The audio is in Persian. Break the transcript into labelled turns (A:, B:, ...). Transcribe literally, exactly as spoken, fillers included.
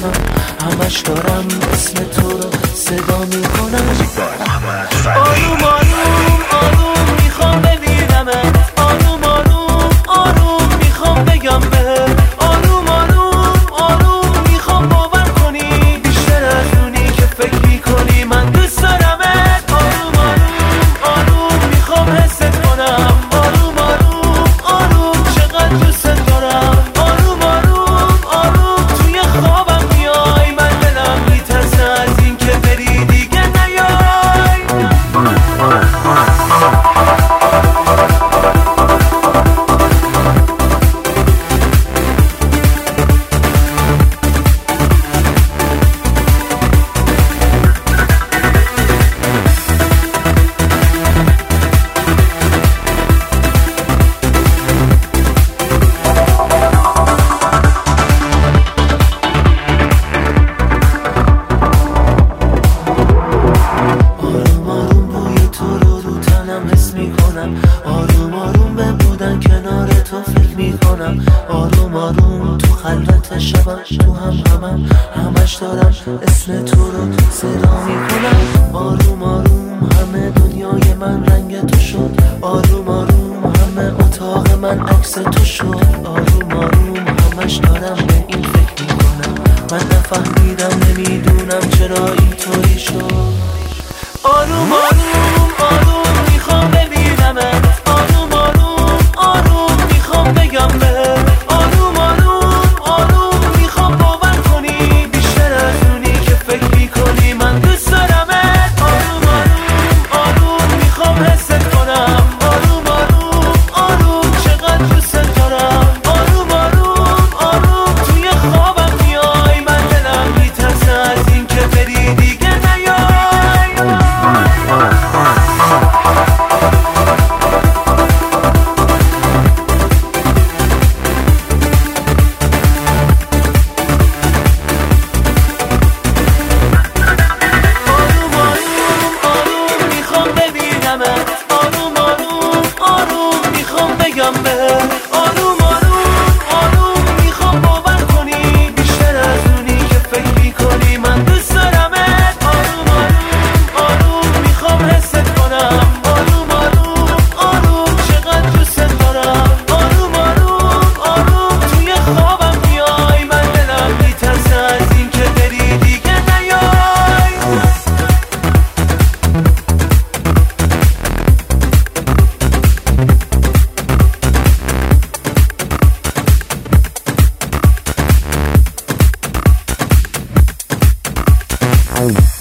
A: کنم، همش دارم اسم تو رو صدا میکنم. آروم آروم آروم میخوام ببینمت، آروم آروم آروم میخوام بگم بهت، آروم آروم آروم میخوام باور کنی بیشتر از اونی که فکر میکنی من دوست دارمت. آروم آروم آروم میخوام حست کنم، آروم آروم آروم چقدر دوست دارم. آروم آروم آروم توی خوابم میای، من دلم میترسه از این که بری دیگه نیای. آروم آروم به بودن کنار تو فکر میکنم، آروم آروم تو خلوت شبم تو هم همم، همش دارم اسم تو رو صدا میکنم. آروم آروم همه دنیای من رنگ تو شد، آروم آروم همه اتاق من عکس تو شد. آروم آروم همش دارم به این فکر میکنم، من نفهمیدم نمیدونم چرا اینطوری شد. آروم آروم آروم میخوام ببینمت، آروم آروم آروم میخوام بگم بهت، آروم آروم آروم میخوام باور کنی بیشتر از اونی که فکر میکنی من دوست دارمت. آروم آروم آروم میخوام حست کنم، آروم آروم آروم چقدر دوست دارم. آروم آروم آروم توی خوابم میای، من دلم میترسه از این که بری دیگه نیای. آروم آروم آروم میخوام بگم بهت، آروم آروم آروم میخوام باور کنی بیشتر از اونی که فکر میکنی من دوست دارمت. آروم آروم آروم میخوام حست کنم، آروم آروم آروم چقدر دوست دارم. آروم آروم آروم توی خوابم میای، من دلم میترسه از این که بری دیگه نیای.
B: Oh.